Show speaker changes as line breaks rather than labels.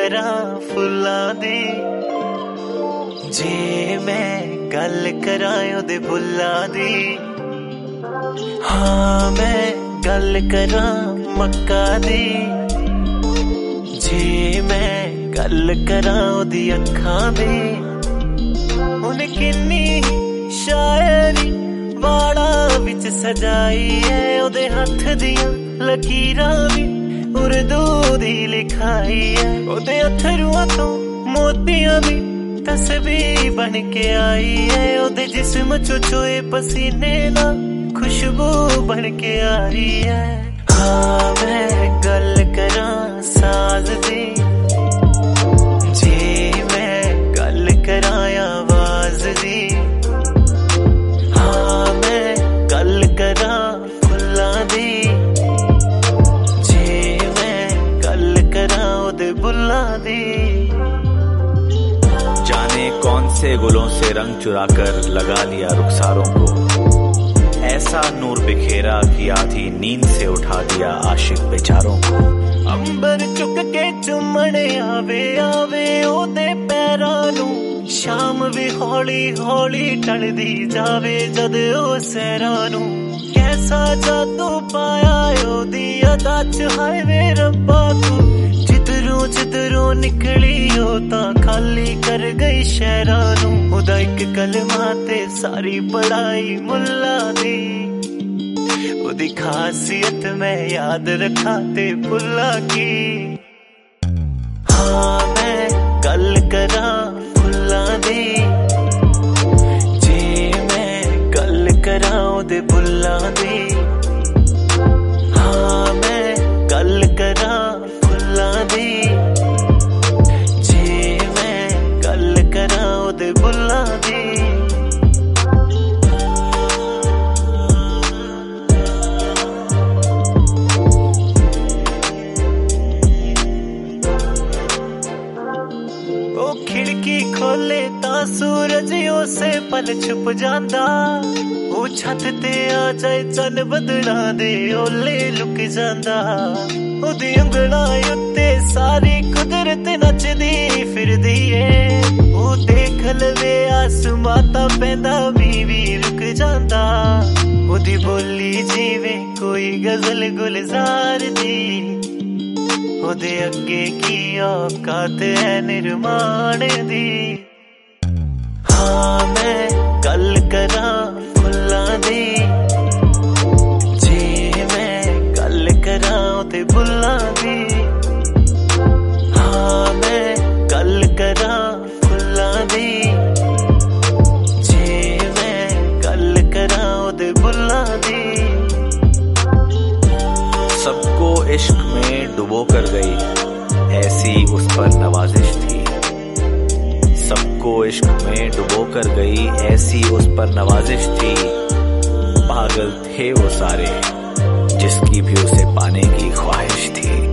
करा फुल्लां दी, जे मैं गल करा ओदे बुल्लां दी। हाँ मैं गल करा मक्का दी, जे मैं गल करा ओदी अखां दी। उन किन्नी शायरी वाड़ा विच सजाई है, ओदे हत्थ दियां लकीरां भी उर्दू दी लिखाई है। ओदे अथरुआं तो मोतियां दी तस्वीर बन के आई है, ओदे जिस्म चो चोए पसीने ना खुशबू बन के आ रही है। हाँ मैं गल करा साज दी, जे मैं गल करा आवाज दी। हाँ मैं गल करा फुल्लां दी, जे मैं गल करा ओदे बुल्लां दी।
जाने कौन से गुलों से रंग चुराकर लगा लिया रुखसारों को, ऐसा नूर बिखेरा कि आधी नींद से उठा दिया आशिक बेचारों को।
अंबर चुक के चुमने आवे आवे ओदे पैरां नूं, शाम भी हौली हौली टलदी जावे जद ओ सैरां नूं। कैसा जादू पाया ओदी अदा च हाय वे रब्बा तू, जिधरों जिधरों निकली ओ तां खाली कर गई शहरां नूं। ओदा इक कलमा ते सारी पढ़ाई मुल्ला दी, ओदी खासियत मैं याद रखा ते भुल्ला की। हाँ मैं गल करा फुल्लां दी, जे मैं गल करा ओदे बुल्लां दी। हाँ मैं गल करा फुल्लां दी, जे मैं गल करा ओदे बुल्लां दी। खिड़की खोले ता सूरज उसे पल छुप जांदा, ओ छत ते आ जाए चन बदला दे ओले लुक जांदा। ओदी उंगलां उत्ते सारी कुदरत नचदी फिरदी है, ओ देख लवे आसमां तां पैंदा भी रुक जांदा। ओदी बोली जीवे कोई गजल गुलजार दी, ओदे अगे की औकात है निर्माण दी। हाँ मैं गल करा फुल्लां दी, जे मैं गल करा ओदे बुल्लां दी। हाँ मैं गल करा फुल्लां दी, जे मैं गल करा ओदे बुल्लां दी।
सबको इश्क में डुबो कर गई ऐसी उस पर नवाजिश थी, सबको इश्क में डुबो कर गई ऐसी उस पर नवाजिश थी। पागल थे वो सारे जिसकी भी उसे पाने की ख्वाहिश थी।